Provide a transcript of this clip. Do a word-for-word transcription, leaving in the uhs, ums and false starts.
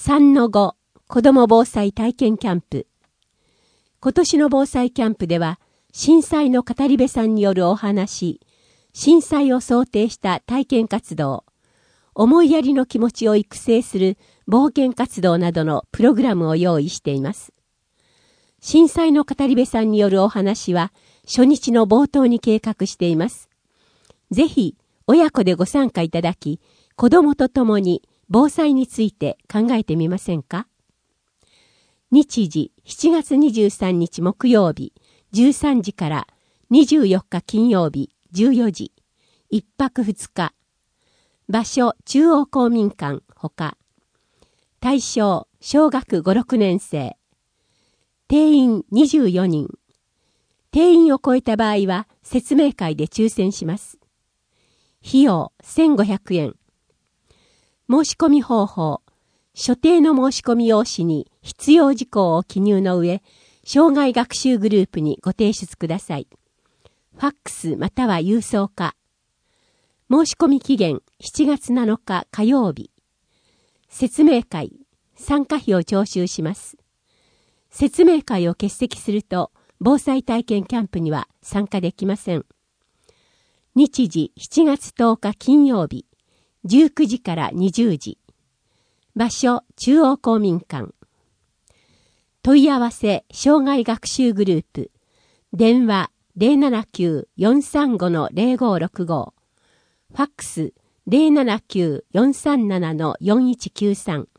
さんのご 子ども防災体験キャンプ。今年の防災キャンプでは、震災の語り部さんによるお話、震災を想定した体験活動、思いやりの気持ちを育成する冒険活動などのプログラムを用意しています。震災の語り部さんによるお話は、初日の冒頭に計画しています。ぜひ、親子でご参加いただき、子どもと共に防災について考えてみませんか？日時しちがつにじゅうさんにち木曜日じゅうさんじからにじゅうよっか金曜日じゅうよじ、一泊二日。場所中央公民館ほか。対象小学ご、ろくねんせい。定員にじゅうよにん。定員を超えた場合は説明会で抽選します。費用せんごひゃくえん。申し込み方法。所定の申し込み用紙に必要事項を記入の上、障害学習グループにご提出ください。ファックスまたは郵送か。申し込み期限しちがつなのか火曜日。説明会、参加費を徴収します。説明会を欠席すると、防災体験キャンプには参加できません。日時しちがつとおか金曜日、じゅうくじからにじゅうじ。場所中央公民館。問い合わせ障害学習グループ。電話 ゼロななきゅう よんさんご ゼロごろくご。ファックス ゼロななきゅう よんさんなな よんいちきゅうさん。